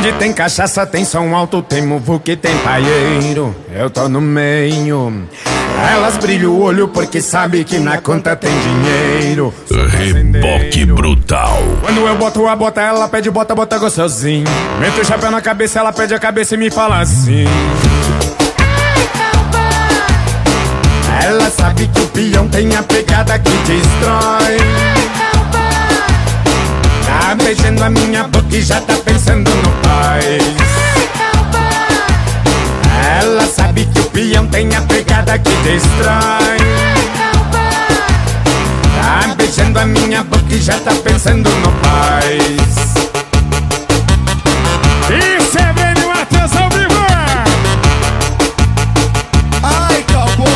Onde tem cachaça, tem som alto, tem muvuca, tem paieiro. Eu tô no meio. Elas brilham o olho porque sabe que na conta tem dinheiro. Reboque brutal. Quando eu boto a bota, ela pede bota, bota gostosinho. Meto o chapéu na cabeça, ela pede a cabeça e me fala assim: ela sabe que o peão tem a pegada que destrói. Tá beijando a minha boca e já tá pensando no pai. Ela sabe que o peão tem a pegada que destrói. Tá beijando a minha boca e já tá pensando no pai. Isso é bem no atenção vivo. Ai, cowboy.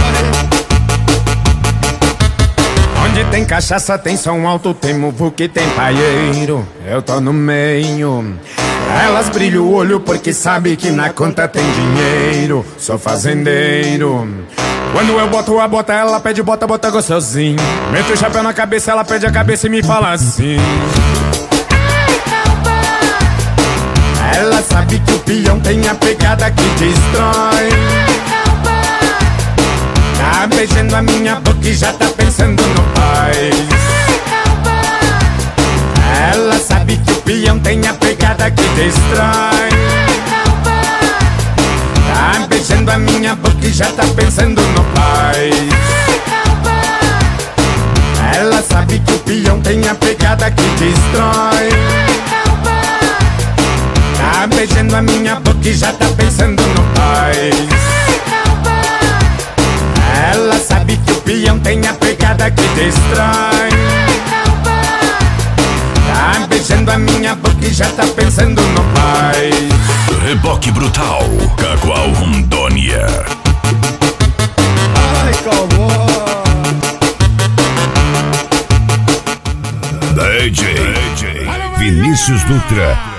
Onde tem cachaça, tem som alto, tem muvuca, tem paieiro. Eu tô no meio. Elas brilham o olho porque sabe que na conta tem dinheiro. Sou fazendeiro. Quando eu boto a bota, ela pede bota, bota gostosinho. Meto o chapéu na cabeça, ela pede a cabeça e me fala assim: ela sabe que o peão tem a pegada que destrói. Tá beijando a minha boca e já tá pensando no pai. Ela sabe que o peão tem a pegada que destrói. Tá beijando a minha boca e já tá pensando no pai. Ela sabe que o peão tem a pegada que destrói. Tá beijando a minha boca e já tá pensando no pai. Ela sabe que o peão tem a pegada que destrói. Tá beijando a minha boca e já tá pensando no pai. Reboque brutal. Cacoal, Rondônia. Ai, cowboy. DJ Vinícius Dutra.